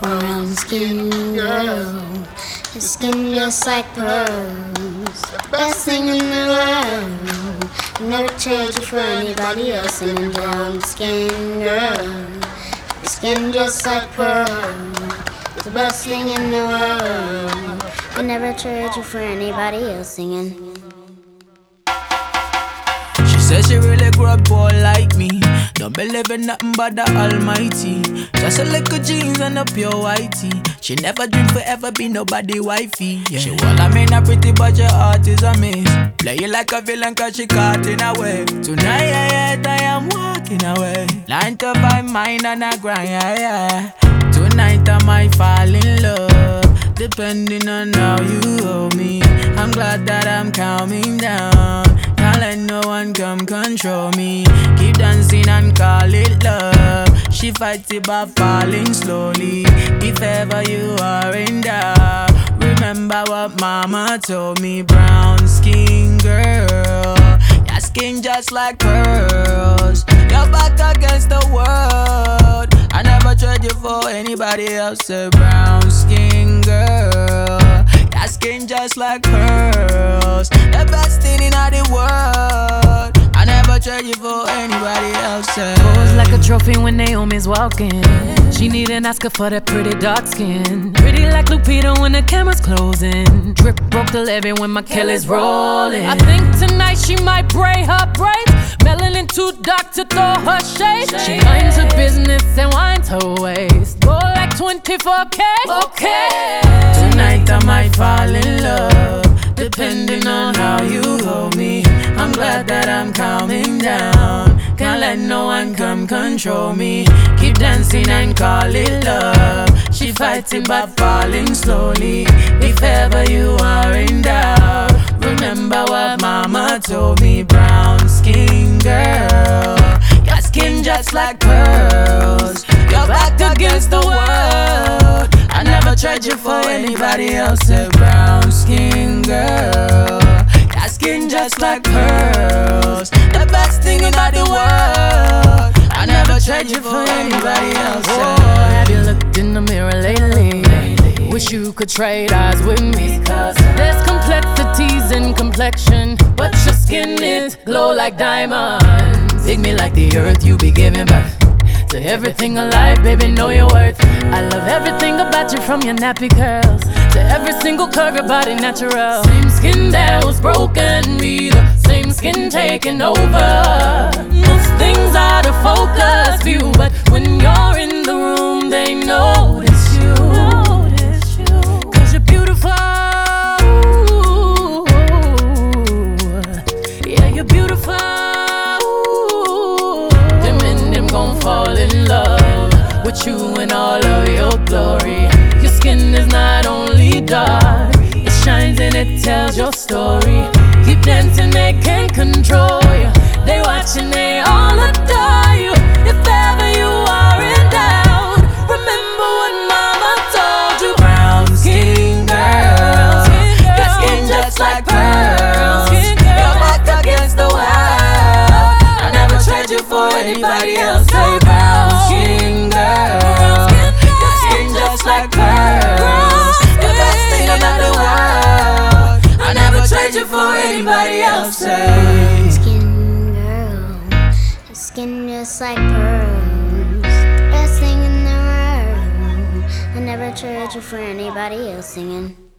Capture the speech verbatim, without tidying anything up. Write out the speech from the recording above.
Brown skin girl, your skin just like pearls. The best thing in the world. Never trade you for anybody else. Singing brown skin girl, your skin just like pearls. The best thing in the world. I never trade you for anybody else. Singing. Says she really grew up poor like me. Don't believe in nothing but the Almighty. Just a little jeans and a pure whitey. She never dreamed forever be nobody wifey. Yeah. She well, I mean a pretty but your heart is a miss. Play you like a villain cause she caught in a way. Tonight yeah, yeah, I am walking away. Nine to five mine and I grind, yeah, yeah. Tonight I might fall in love, depending on how you hold me. I'm glad that I'm calming down. Can't let no one come control me. Keep dancing and call it love. She fights it by falling slowly. If ever you are in doubt, remember what mama told me. Brown skin girl, your skin just like pearls. Your back against the world. I never trade you for anybody else. A brown skin girl, your skin just like pearls. The best thing in the world. I never trade you for anybody else. Pose like a trophy when Naomi's walking. She need an Oscar for that pretty dark skin. Pretty like Lupita when the camera's closing. Drip broke the levee when my Kelly's rolling. I think tonight she might braid her braids. Melanin too dark to throw her shade. She minds her business and winds her waist. Go like twenty-four K. Okay. Tonight I might fall in love, depending on how you hold me. I'm glad that I'm calming down. Can't let no one come control me. Keep dancing and call it love. She fighting but falling slowly. If ever you are in doubt, remember what mama told me. Brown skin girl, your skin just like pearls. Your back against the world. I never tried you for anybody else. A brown skin girl, your skin just like pearls. The best thing in the world. I never tried you for anybody else. Oh, have you looked in the mirror lately? Wish you could trade eyes with me. There's complexities in complexion, but your skin is glow like diamonds. Dig me like the earth, you be giving birth to everything alive, baby, know your worth. I love everything about you, from your nappy curls to every single curve, your body natural. Same skin that was broken, be the same skin taking over. Most things out of focus view, but when you're in the room, they notice you. Cause you're beautiful. Yeah, you're beautiful. Them and them gon' fall in love with you in all of your glory. Your skin is not only dark, it shines and it tells your story. Keep dancing, they can't control you. They watching, they all adore you. If ever you are in doubt, remember what mama told you. Brown skin girl, your skin just like pearls. Your back against the world. I never trade you for anybody else. Say brown skin girl, your skin just like pearls. The best thing about the world. I never trade you for anybody else. Say Skin girl, your skin just like pearls. Best thing in the world. I never trade you for anybody else. Singing.